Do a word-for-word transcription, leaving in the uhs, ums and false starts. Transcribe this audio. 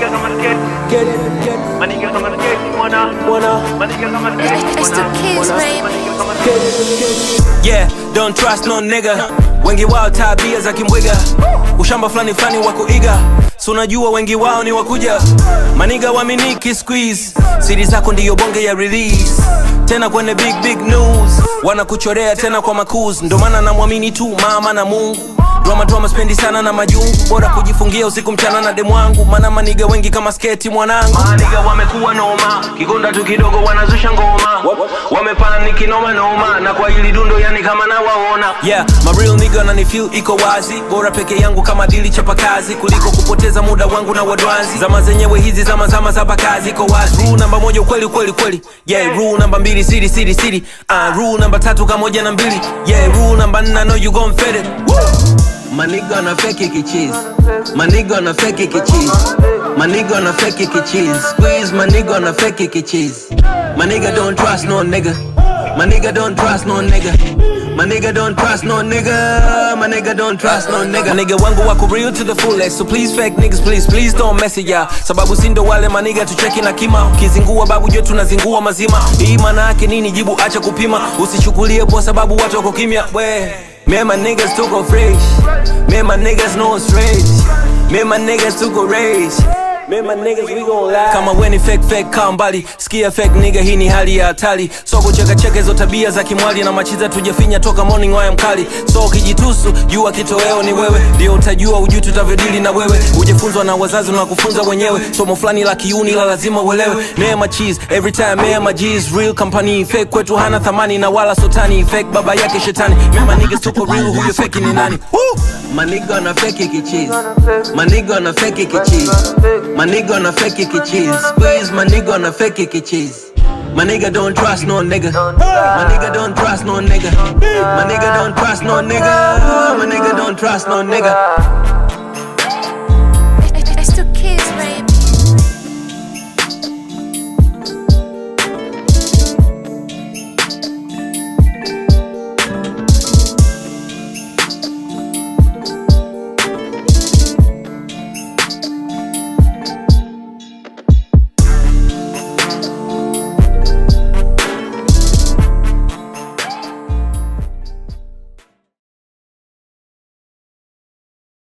nigga kama skate, Get it, get it, my nigga kama skate, mwana, wanna my nigga kama skate, It's the mwana, kids, my baby. nigga kama get skate. it, get it. Yeah, don't trust no nigga. Wengi wao tabia za kimbwiga, ushamba flani flani wa kuiga. So unajua wengi wao ni wakuja. Maniga waminiki squeeze, siri zako ndiyo bonge ya release. Tena kwenye big big news, wanakuchorea tena kwa makuz. Ndo maana namwamini tu mama na Mungu. Drama drama spendi sana na majungu, bora kujifungia usiku mchana na demu wangu. Maana maniga wengi kama sketi mwanangu. Maniga wamekuwa noma, kigonda tu kidogo wanazusha ngoma. Wamepana niki noma noma, na kwa hili dundo yani kama na waona. Yeah, my real nigga na ni feel iko wazi. Bora peke yangu kama dili chapa kazi, kuliko kupoteza muda wangu na wadwanzi. Zama zenyewe hizi zama zama za bakazi iko wazi. Rule namba moja ukweli ukweli ukweli. Yeah, rule namba mbili city city city. Uh, rule namba tatu kamoja na mbili. Yeah, rule namba nne I know you gon' fit it. Woo! My nigga na fake kichizi, my nigga na fake kichizi, my nigga na fake kichizi. Squeeze my nigga na fake kichizi. My nigga don't trust no nigga, my nigga don't trust no nigga, my nigga don't trust no nigga, my nigga don't trust no nigga. Nigga wangu wako real to the fullest, so please fake niggas please please don't mess it ya. Sababu sindo wale my nigga tucheki na kima. Ukizingua babu jo tunazingua mazima. Hii maana yake nini? Jibu acha kupima. Usichukulie kwa sababu watu wako kimya. We me and my niggas too go fresh. Me and my niggas no straight. Me and my niggas too go rage. Me and my niggas we gon' lie. Kama weni fake fake kaa mbali. Skia fake nigga hii ni hali ya hatari. So kucheka cheka hizo tabia za kimwali. Na machiza tujafinya toka morning waya mkali. So ukijitusu jua kitoweo ni wewe. Ndio utajua ujui tutavyodili na wewe. Ujifunzwa na wazazi na kufunza wenyewe. Somo flani la kiuni la lazima uelewe. Me and my cheese every time me and my G's. Real company fake kwetu hana thamani na wala sotani. Fake baba yake shetani. Me and my niggas tuko real, huyo fake ni nani? Woo! My nigga na fake kichizi, my nigga na fake kichizi, my nigga na fake kichizi. Squeeze my nigga na fake kichizi. My nigga don't trust no nigga, my nigga don't trust no nigga, my nigga don't trust no nigga, my nigga don't trust no nigga.